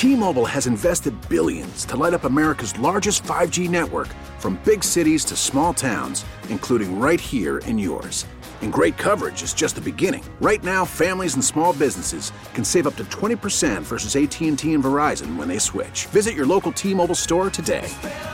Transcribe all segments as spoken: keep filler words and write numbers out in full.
T-Mobile has invested billions to light up America's largest five G network, from big cities to small towns, including right here in yours. And great coverage is just the beginning. Right now, families and small businesses can save up to twenty percent versus A T and T and Verizon when they switch. Visit your local T-Mobile store today.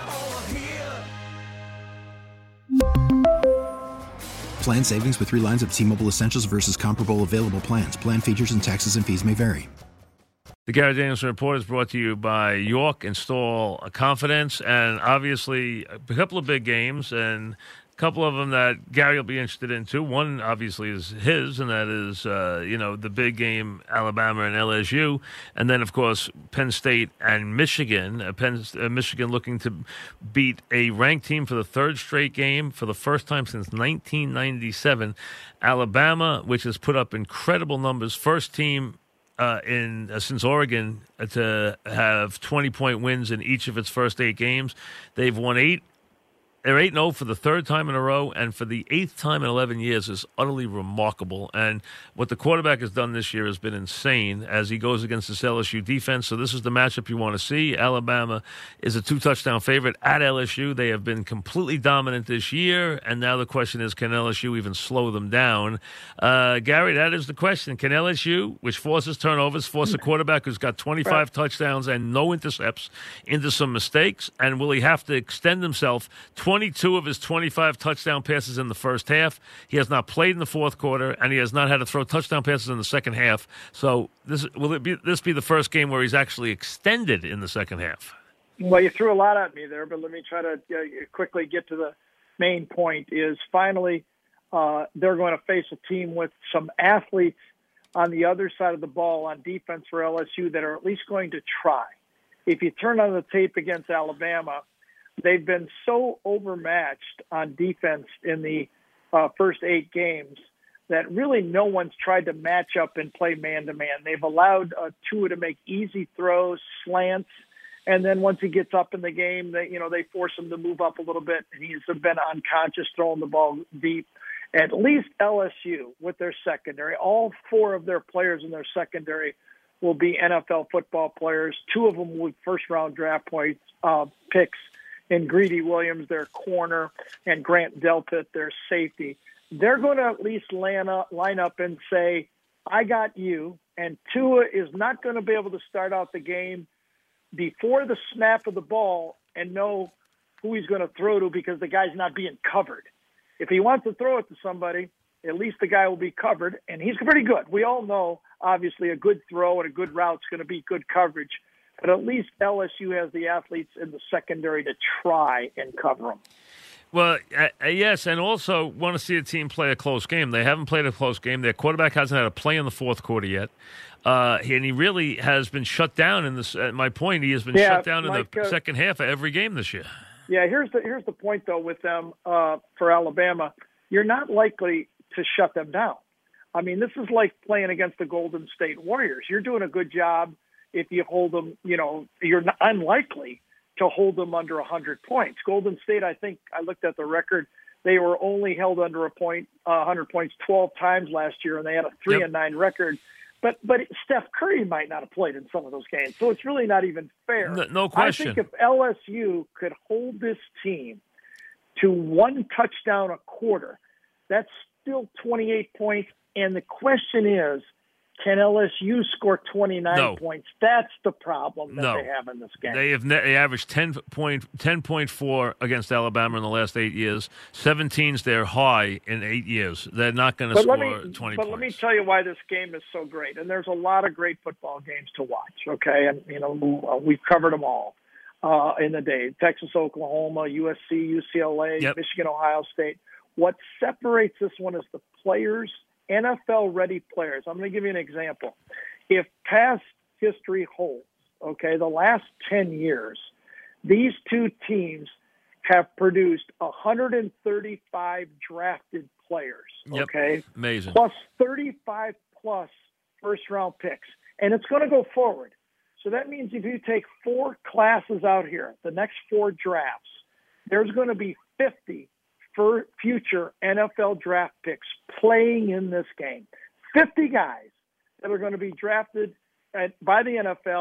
Plan savings with three lines of T-Mobile Essentials versus comparable available plans. Plan features and taxes and fees may vary. The Gary Danielson Report is brought to you by York Install Confidence, and obviously a couple of big games, and a couple of them that Gary will be interested in too. One obviously is his, and that is uh, you know the big game, Alabama and L S U, and then of course Penn State and Michigan. Uh, Penn, uh, Michigan looking to beat a ranked team for the third straight game for the first time since nineteen ninety-seven. Alabama, which has put up incredible numbers, first team. Uh, in uh, since Oregon uh, to have twenty-point wins in each of its first eight games. They've won eight. They're eight and oh for the third time in a row, and for the eighth time in eleven years is utterly remarkable. And what the quarterback has done this year has been insane as he goes against this L S U defense. So this is the matchup you want to see. Alabama is a two-touchdown favorite at L S U. They have been completely dominant this year, and now the question is, can L S U even slow them down? Uh, Gary, that is the question. Can L S U, which forces turnovers, force a quarterback who's got twenty-five right. touchdowns and no intercepts into some mistakes? And will he have to extend himself twenty-two of his twenty-five touchdown passes in the first half? He has not played in the fourth quarter, and he has not had to throw touchdown passes in the second half. So this will it be this be the first game where he's actually extended in the second half? Well, you threw a lot at me there, but let me try to uh, quickly get to the main point. Is finally uh, they're going to face a team with some athletes on the other side of the ball on defense for L S U that are at least going to try. If you turn on the tape against Alabama, they've been so overmatched on defense in the uh, first eight games that really no one's tried to match up and play man-to-man. They've allowed uh, Tua to make easy throws, slants, and then once he gets up in the game, they, you know, they force him to move up a little bit, and he's been unconscious throwing the ball deep. At least L S U with their secondary, all four of their players in their secondary will be N F L football players. Two of them with first-round draft points, uh, picks, and Greedy Williams, their corner, and Grant Delpit, their safety. They're going to at least line up, line up and say, I got you, and Tua is not going to be able to start out the game before the snap of the ball and know who he's going to throw to because the guy's not being covered. If he wants to throw it to somebody, at least the guy will be covered, and he's pretty good. We all know, obviously, a good throw and a good route is going to be good coverage. But at least L S U has the athletes in the secondary to try and cover them. Well, uh, yes, and also want to see a team play a close game. They haven't played a close game. Their quarterback hasn't had a play in the fourth quarter yet. Uh, and he really has been shut down in this. At my point, he has been yeah, shut down in Mike, the uh, second half of every game this year. Yeah, here's the here's the point, though, with them uh, for Alabama. You're not likely to shut them down. I mean, this is like playing against the Golden State Warriors. You're doing a good job if you hold them, you know, you're not unlikely to hold them under one hundred points. Golden State, I think, I looked at the record, they were only held under a point, uh, one hundred points twelve times last year, and they had a three and nine record. But but Steph Curry might not have played in some of those games, so it's really not even fair. No, no question. I think if L S U could hold this team to one touchdown a quarter, that's still twenty-eight points. And the question is, can L S U score twenty-nine no. points? That's the problem that no. they have in this game. They have ne- they averaged ten point ten point four against Alabama in the last eight years. seventeen's their high in eight years. They're not going to score me, twenty but points. Let me tell you why this game is so great. And there's a lot of great football games to watch, okay? And, you know, we've covered them all uh, in the day. Texas, Oklahoma, U S C, U C L A, yep. Michigan, Ohio State. What separates this one is the players, N F L-ready players. I'm going to give you an example. If past history holds, okay, the last ten years, these two teams have produced one hundred thirty-five drafted players, yep. okay? Amazing. Plus thirty-five plus first-round picks. And it's going to go forward. So that means if you take four classes out here, the next four drafts, there's going to be fifty for future N F L draft picks playing in this game. fifty guys that are going to be drafted at, by the N F L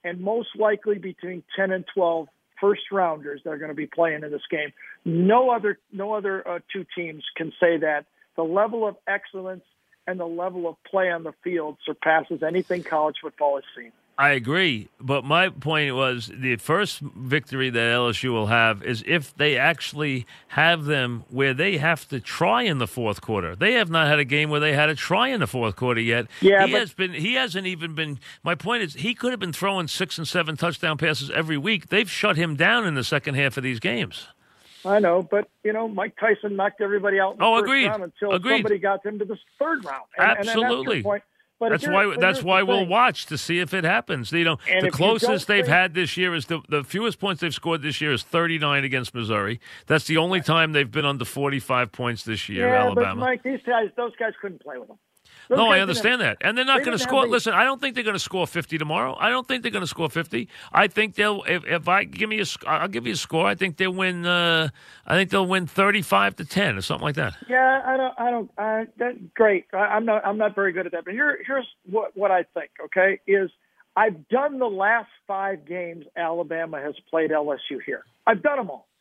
and most likely between ten and twelve first rounders that are going to be playing in this game. No other, no other uh, two teams can say that. The level of excellence and the level of play on the field surpasses anything college football has seen. I agree, but my point was the first victory that L S U will have is if they actually have them where they have to try in the fourth quarter. They have not had a game where they had to try in the fourth quarter yet. Yeah, he but, has been. He hasn't even been. My point is, he could have been throwing six and seven touchdown passes every week. They've shut him down in the second half of these games. I know, but you know, Mike Tyson knocked everybody out in the oh, first agreed. round until agreed. somebody got them to the third round. And, Absolutely. And that's your point. But that's why. That's why we'll watch to see if it happens. You know, and the closest they've think, had this year is the the fewest points they've scored this year is thirty-nine against Missouri. That's the only time they've been under forty-five points this year. Yeah, Alabama. but Mike, these guys, those guys couldn't play with them. Those no, I didn't understand have, that, and they're not they going to didn't score. have the- Listen, I don't think they're going to score fifty tomorrow. I don't think they're going to score fifty. I think they'll. If, if I give me a, sc- I'll give you a score. I think they'll win. Uh, I think they'll win thirty-five to ten or something like that. Yeah, I don't. I don't. I, that's great. I, I'm not. I'm not very good at that. But here, here's what what I think. Okay, is I've done the last five games Alabama has played L S U here. I've done them all.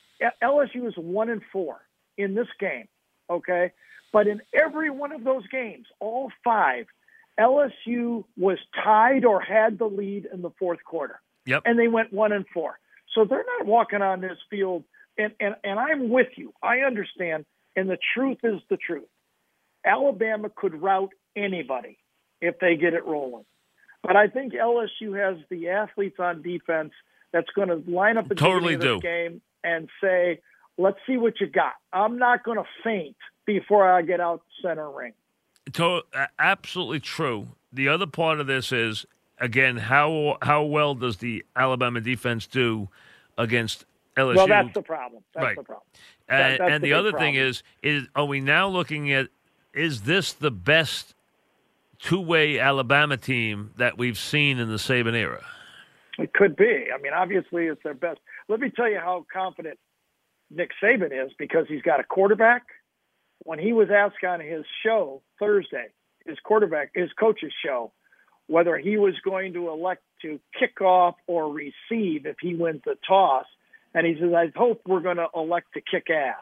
L S U is one and four in this game. Okay. But in every one of those games, all five, L S U was tied or had the lead in the fourth quarter. Yep. And they went one and four. So they're not walking on this field. And, and, and I'm with you. I understand. And the truth is the truth. Alabama could rout anybody if they get it rolling. But I think L S U has the athletes on defense that's going to line up at the Totally beginning of this do. game and say, let's see what you got. I'm not going to faint before I get out center ring. To, uh, absolutely true. The other part of this is, again, how how well does the Alabama defense do against L S U? Well, that's the problem. That's right. the problem. And, That- that's and the the big other problem. thing is, is are we now looking at, is this the best two-way Alabama team that we've seen in the Saban era? It could be. I mean, obviously it's their best. Let me tell you how confident Nick Saban is because he's got a quarterback. When he was asked on his show Thursday, his quarterback, his coach's show, whether he was going to elect to kick off or receive if he wins the toss, and he says, I hope we're going to elect to kick ass.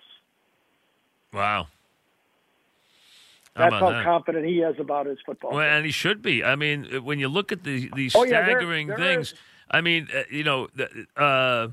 Wow. That's about how that? confident he is about his football. Well, and he should be. I mean, when you look at the these Oh, yeah, there- staggering there things, is- I mean, uh, you know, the, uh,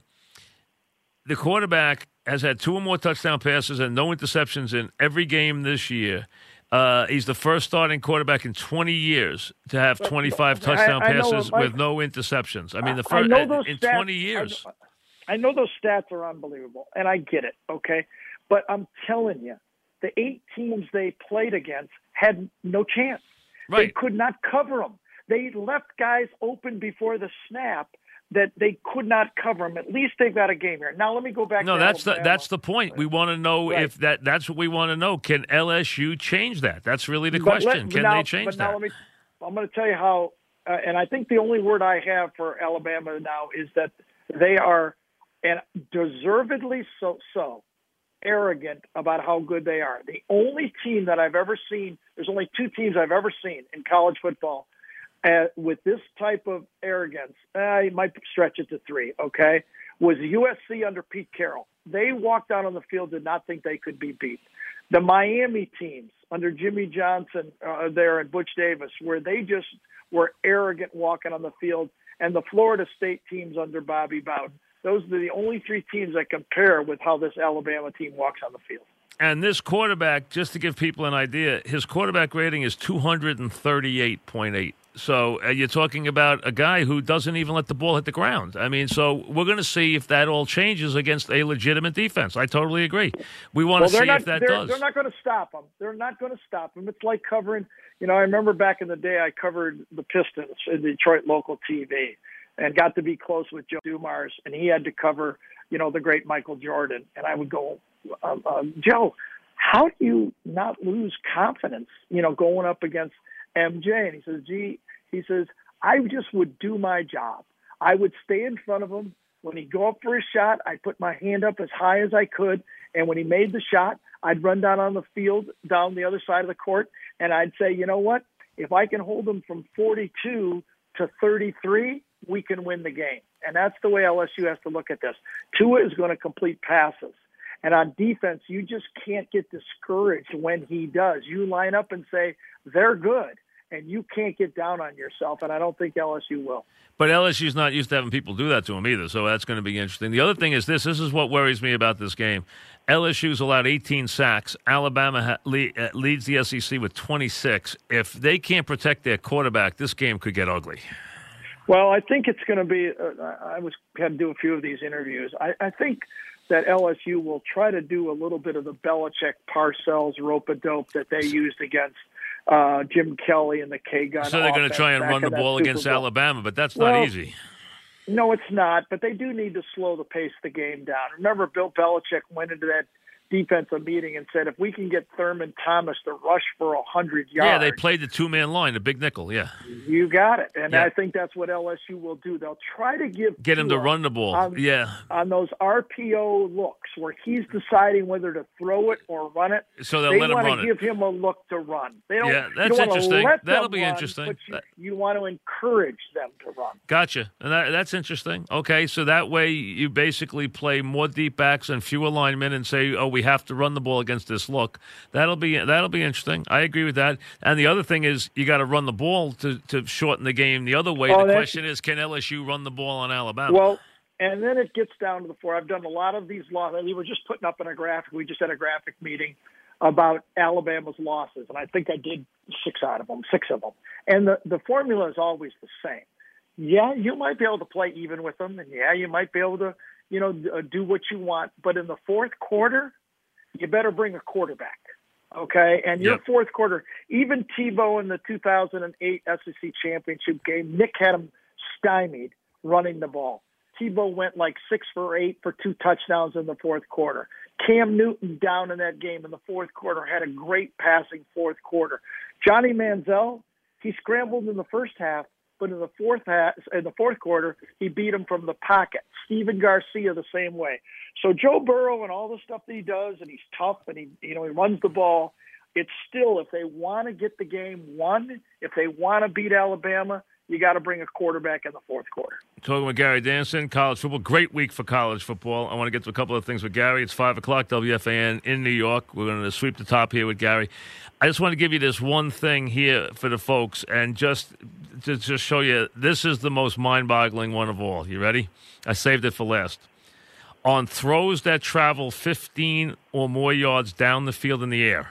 the quarterback has had two or more touchdown passes and no interceptions in every game this year. Uh, he's the first starting quarterback in twenty years to have twenty-five touchdown I- I know, passes Mike, with no interceptions. I mean, the I first know those in stats, twenty years. I, I know those stats are unbelievable, and I get it, okay? But I'm telling you, the eight teams they played against had no chance. Right. They could not cover them. They left guys open before the snap that they could not cover them. At least they've got a game here. Now let me go back No, to that's the Alabama. that's the point. We want to know Right. if that that's what we want to know. Can L S U change that? That's really the But question. let- Can now- they change but now that? let me, I'm going to tell you how, uh, and I think the only word I have for Alabama now is that they are, and deservedly so, so arrogant about how good they are. The only team that I've ever seen, there's only two teams I've ever seen in college football uh, with this type of arrogance. Uh, you might stretch it to three, okay, was U S C under Pete Carroll. They walked out on the field, did not think they could be beat. The Miami teams under Jimmy Johnson uh, there and Butch Davis, where they just were arrogant walking on the field, and the Florida State teams under Bobby Bowden. Those are the only three teams that compare with how this Alabama team walks on the field. And this quarterback, just to give people an idea, his quarterback rating is two thirty-eight point eight. So uh, you're talking about a guy who doesn't even let the ball hit the ground. I mean, so we're going to see if that all changes against a legitimate defense. I totally agree. We want Well, to see they're not, if that they're, does. They're not going to stop them. They're not going to stop them. It's like covering, you know, I remember back in the day I covered the Pistons in Detroit local T V and got to be close with Joe Dumars, and he had to cover, you know, the great Michael Jordan. And I would go, uh, uh, Joe, how do you not lose confidence, you know, going up against M J? And he says, gee, he says, I just would do my job. I would stay in front of him. When he'd go up for a shot, I'd put my hand up as high as I could. And when he made the shot, I'd run down on the field, down the other side of the court, and I'd say, you know what? If I can hold him from forty-two to thirty-three, we can win the game. And that's the way L S U has to look at this. Tua is going to complete passes. And on defense, you just can't get discouraged when he does. You line up and say, they're good. And you can't get down on yourself, and I don't think L S U will. But L S U's not used to having people do that to him either, so that's going to be interesting. The other thing is this. This is what worries me about this game. L S U's allowed eighteen sacks. Alabama ha- le- uh, leads the S E C with twenty-six. If they can't protect their quarterback, this game could get ugly. Well, I think it's going to be uh, – I was had to do a few of these interviews. I, I think that L S U will try to do a little bit of the Belichick, Parcells, rope-a-dope that they used against – Uh, Jim Kelly and the K-Gun. So they're going to try and run the ball against Alabama, but that's not well, easy. No, it's not, but they do need to slow the pace of the game down. Remember, Bill Belichick went into that defensive meeting and said, if we can get Thurman Thomas to rush for one hundred yards. Yeah, they played the two-man line, the big nickel, yeah. You got it. And yeah. I think that's what L S U will do. They'll try to give Get him to run the ball, on, yeah. on those R P O looks where he's deciding whether to throw it or run it. So they'll they let him run it. They want to give him a look to run. They don't, yeah, that's you don't interesting. Let That'll them be run, interesting. But you, you want to encourage them to run. Gotcha. And that, that's interesting. Okay, so that way you basically play more deep backs and fewer linemen and say, oh, we have to run the ball against this look. That'll be that'll be interesting. I agree with that. And the other thing is you got to run the ball to, to shorten the game the other way. Oh, the question is, can L S U run the ball on Alabama? Well, and then it gets down to the four. I've done a lot of these losses. We were just putting up in a graphic. We just had a graphic meeting about Alabama's losses, and I think I did six out of them, six of them. And the, the formula is always the same. Yeah, you might be able to play even with them, and yeah, you might be able to, you know, do what you want. But in the fourth quarter, you better bring a quarterback, okay? And your yep. fourth quarter, even Tebow in the two thousand eight S E C championship game, Nick had him stymied running the ball. Tebow went like six for eight for two touchdowns in the fourth quarter. Cam Newton down in that game in the fourth quarter had a great passing fourth quarter. Johnny Manziel, he scrambled in the first half, but in the fourth half, in the fourth quarter, he beat him from the pocket. Steven Garcia the same way. So Joe Burrow and all the stuff that he does, and he's tough, and he you know he runs the ball. It's still, if they want to get the game won, if they want to beat Alabama, you got to bring a quarterback in the fourth quarter. Talking with Gary Danson, college football. Great week for college football. I want to get to a couple of things with Gary. It's five o'clock, W F A N in New York. We're going to sweep the top here with Gary. I just want to give you this one thing here for the folks and just to just show you this is the most mind-boggling one of all. You ready? I saved it for last. On throws that travel fifteen or more yards down the field in the air,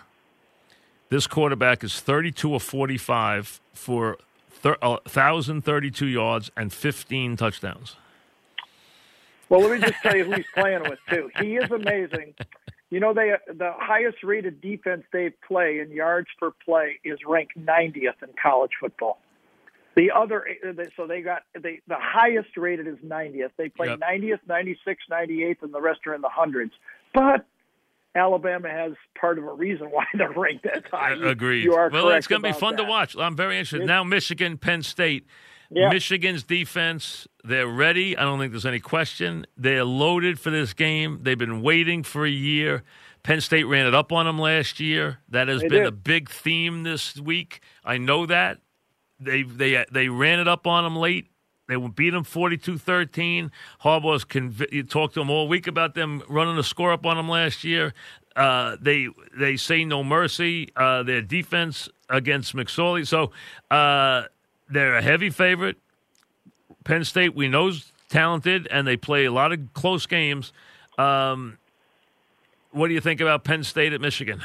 this quarterback is thirty-two of forty-five for one thousand thirty-two yards and fifteen touchdowns. Well, let me just tell you who he's playing with, too. He is amazing. You know, they the highest-rated defense they play in yards per play is ranked ninetieth in college football. The other, so they got they, the highest rated is ninetieth. They play yep. ninetieth, ninety-sixth, ninety-eighth, and the rest are in the hundreds. But Alabama has part of a reason why they're ranked that high. You, Agreed. You are well, it's going to be fun that. to watch. I'm very interested. It's, now Michigan, Penn State. Yeah. Michigan's defense, they're ready. I don't think there's any question. They're loaded for this game. They've been waiting for a year. Penn State ran it up on them last year. That has they been did. a big theme this week. I know that. They they they ran it up on them late. They beat them forty-two thirteen. Harbaugh's conv- you talked to them all week about them running the score up on them last year. Uh, they they say no mercy. Uh, their defense against McSorley. So uh, they're a heavy favorite. Penn State, we know, is talented, and they play a lot of close games. Um, what do you think about Penn State at Michigan?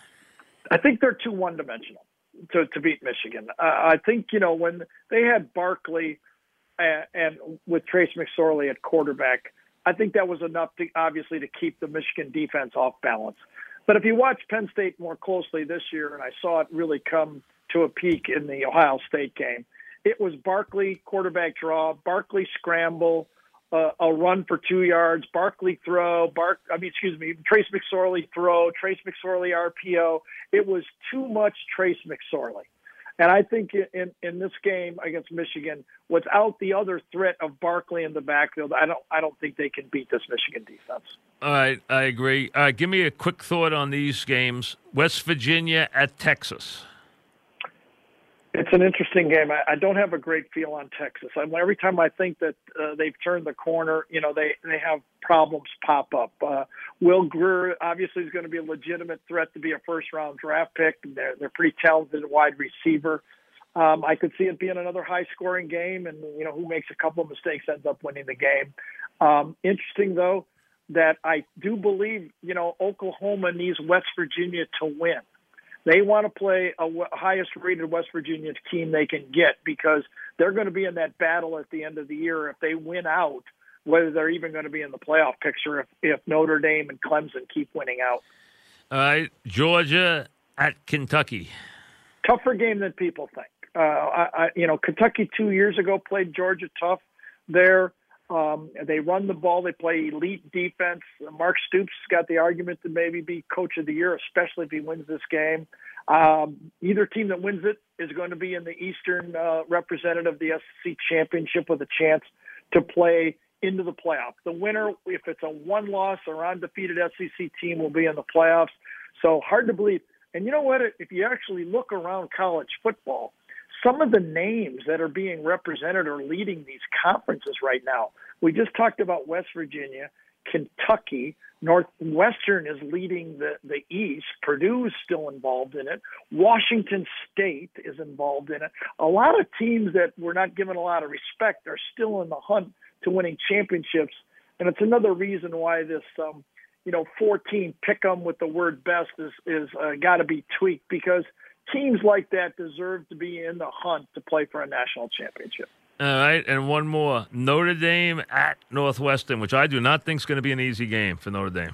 I think they're too one-dimensional to, to beat Michigan. Uh, I think, you know, when they had Barkley and, and with Trace McSorley at quarterback, I think that was enough, to obviously, to keep the Michigan defense off balance. But if you watch Penn State more closely this year, and I saw it really come to a peak in the Ohio State game, it was Barkley quarterback draw, Barkley scramble, uh, a run for two yards, Barkley throw, Bark. I mean, excuse me, Trace McSorley throw, Trace McSorley R P O. It was too much Trace McSorley. And I think in, in this game against Michigan, without the other threat of Barkley in the backfield, I don't I don't think they can beat this Michigan defense. All right, I agree. All right, give me a quick thought on these games. West Virginia at Texas. It's an interesting game. I, I don't have a great feel on Texas. I, every time I think that uh, they've turned the corner, you know, they, they have problems pop up. Uh, Will Grier obviously is going to be a legitimate threat to be a first-round draft pick. They're, they're pretty talented wide receiver. Um, I could see it being another high-scoring game, and, you know, who makes a couple of mistakes ends up winning the game. Um, interesting, though, that I do believe, you know, Oklahoma needs West Virginia to win. They want to play a w- highest-rated West Virginia team they can get because they're going to be in that battle at the end of the year if they win out, whether they're even going to be in the playoff picture if, if Notre Dame and Clemson keep winning out. All right, Georgia at Kentucky. Tougher game than people think. Uh, I, I, you know, Kentucky two years ago played Georgia tough there. Um, they run the ball. They play elite defense. Mark Stoops got the argument to maybe be coach of the year, especially if he wins this game. Um, either team that wins it is going to be in the Eastern uh, representative of the S E C championship with a chance to play into the playoff. The winner, if it's a one-loss or undefeated S E C team, will be in the playoffs. So hard to believe. And you know what? If you actually look around college football, some of the names that are being represented are leading these conferences right now. We just talked about West Virginia, Kentucky, Northwestern is leading the, the East. Purdue is still involved in it. Washington State is involved in it. A lot of teams that we're not given a lot of respect are still in the hunt to winning championships. And it's another reason why this, um, you know, fourteen pick 'em with the word best is, is uh, got to be tweaked because teams like that deserve to be in the hunt to play for a national championship. All right, and one more. Notre Dame at Northwestern, which I do not think is going to be an easy game for Notre Dame.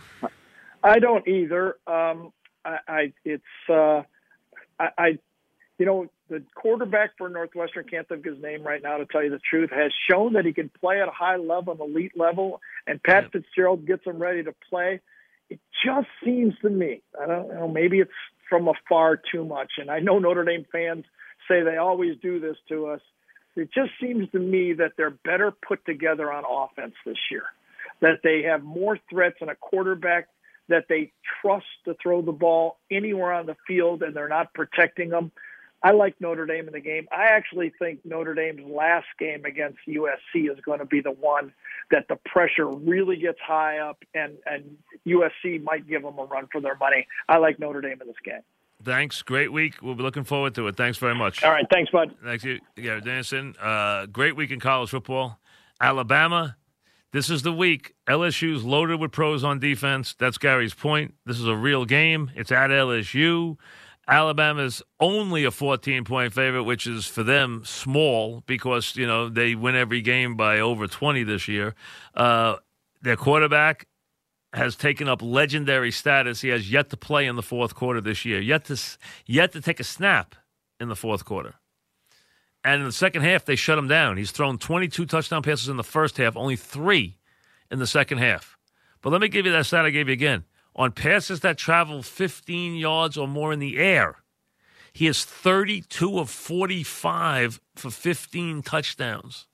I don't either. Um, I, I it's uh, I, I, you know, the quarterback for Northwestern, can't think of his name right now to tell you the truth, has shown that he can play at a high level, an elite level, and Pat yep. Fitzgerald gets him ready to play. It just seems to me, I don't know, maybe it's from afar too much, and I know Notre Dame fans say they always do this to us. It just seems to me that they're better put together on offense this year, that they have more threats and a quarterback that they trust to throw the ball anywhere on the field, and they're not protecting them. I like Notre Dame in the game. I actually think Notre Dame's last game against U S C is going to be the one that the pressure really gets high up, and, and U S C might give them a run for their money. I like Notre Dame in this game. Thanks. Great week. We'll be looking forward to it. Thanks very much. All right. Thanks, bud. Thanks, you, Garrett Dennison. Uh, great week in college football. Alabama, this is the week. L S U's loaded with pros on defense. That's Gary's point. This is a real game. It's at L S U. Alabama's only a fourteen-point favorite, which is for them small because, you know, they win every game by over twenty this year. Uh, their quarterback has taken up legendary status. He has yet to play in the fourth quarter this year, yet to yet to take a snap in the fourth quarter. And in the second half, they shut him down. He's thrown twenty-two touchdown passes in the first half, only three in the second half. But let me give you that stat I gave you again. On passes that travel fifteen yards or more in the air, he is thirty-two of forty-five for fifteen touchdowns.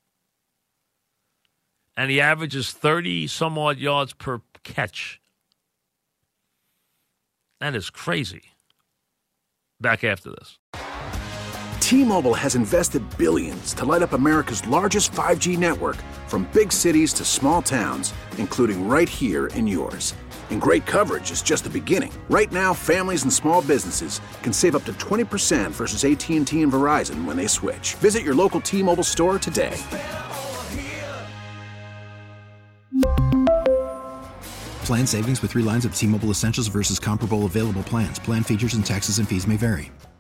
And he averages thirty-some-odd yards per catch. That is crazy. Back after this. T-Mobile has invested billions to light up America's largest five G network, from big cities to small towns, including right here in yours. And great coverage is just the beginning. Right now, families and small businesses can save up to twenty percent versus A T and T and Verizon when they switch. Visit your local T-Mobile store today. Plan savings with three lines of T-Mobile Essentials versus comparable available plans. Plan features and taxes and fees may vary.